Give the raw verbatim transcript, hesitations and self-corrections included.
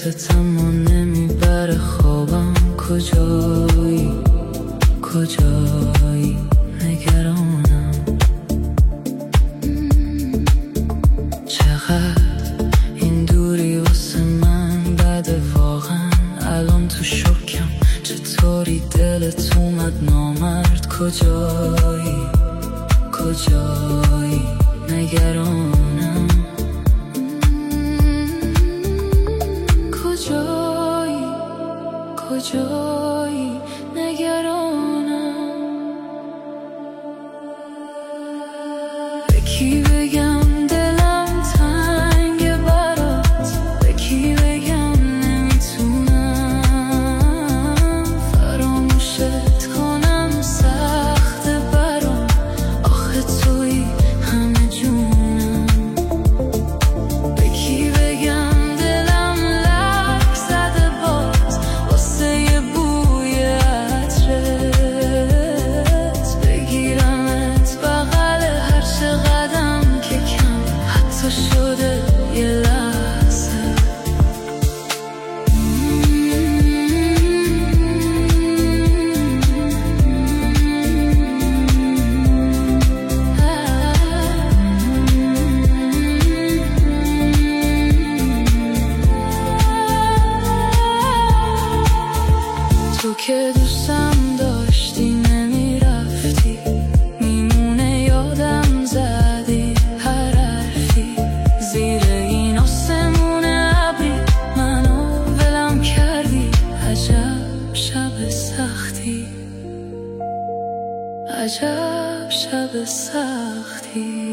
دلت اما نمیبره خوابم. کجایی کجایی نگرانم. چقدر این دوری واسه من بده واقعا. الان تو شوکم چطوری دلت اومد نامرد. کجایی کجایی نگرانم. کجایی کجایی نگرانم. به کی بگم دلم تنگ برات، به کی بگم نمیتونم فراموشت کنم. سخت برام آخه توی همه جونم. به کی بگم دلم لک زده باز واسه یه بوی عطرت. بگیرمت بغل هر چقدرم که کم حتی شده یه لحظه. تو که دوستم داشتی نمیرفتی، میمونه یادم زدی هر حرفی. زیر این آسمون ابری منو ولم کردی. عجب شب سختی، عجب شب سختی.